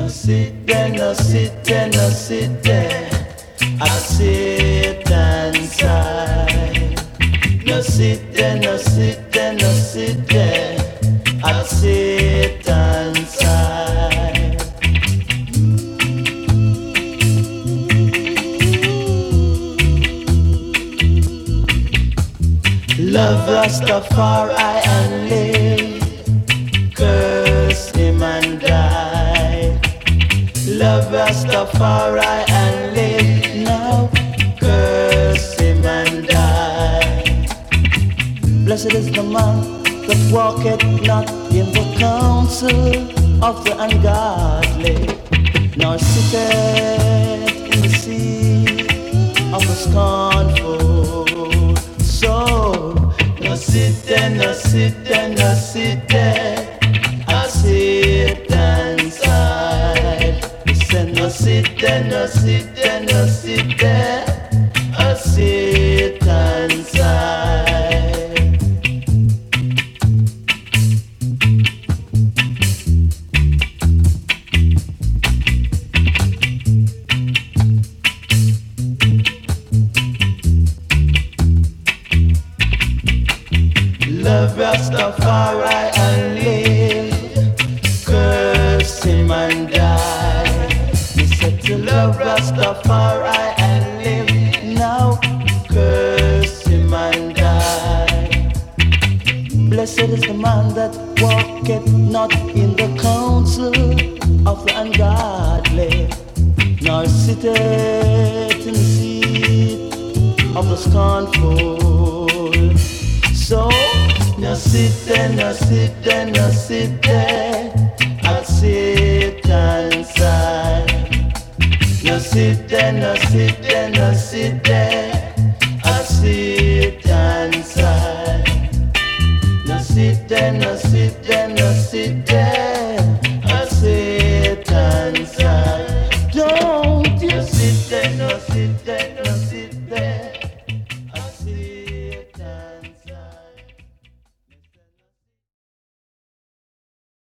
sit there, no sit there, no sit there. I sit inside. No sit there, no sit there, no sit there. I sit inside. Love Rastafari and live. Curse him and die. Love Rastafari and live now. Curse him and die. Blessed is the man that walketh not in the counsel of the ungodly, nor sitteth in the seat of the scornful. So, no sit there, no sit there, no sit there. I sit inside. He said, no sit there, no sit there, no sit there. I sit inside. Love Rastafari and live. Curse him and die. He said to love Rastafari and live now. Curse him and die. Blessed is the man that walketh not in the counsel of the ungodly, nor sitteth in the seat of the scornful. So, no sit there, no sit there, no sit there. I sit inside. No sit there, no sit there, no sit there. I sit inside. No sit there, no